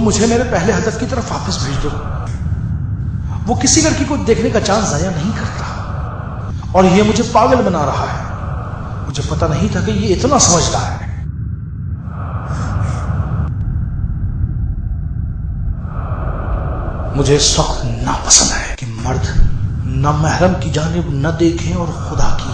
तुम मुझे मेरे पहले हदफ की तरफ वापस भेज दो। वो किसी लड़की को देखने का चांस जाया नहीं करता और ये मुझे पागल बना रहा है। मुझे पता नहीं था कि ये इतना समझदार है। मुझे इस वक्त नापसंद है कि मर्द न महरम की जानिब न देखें और खुदा की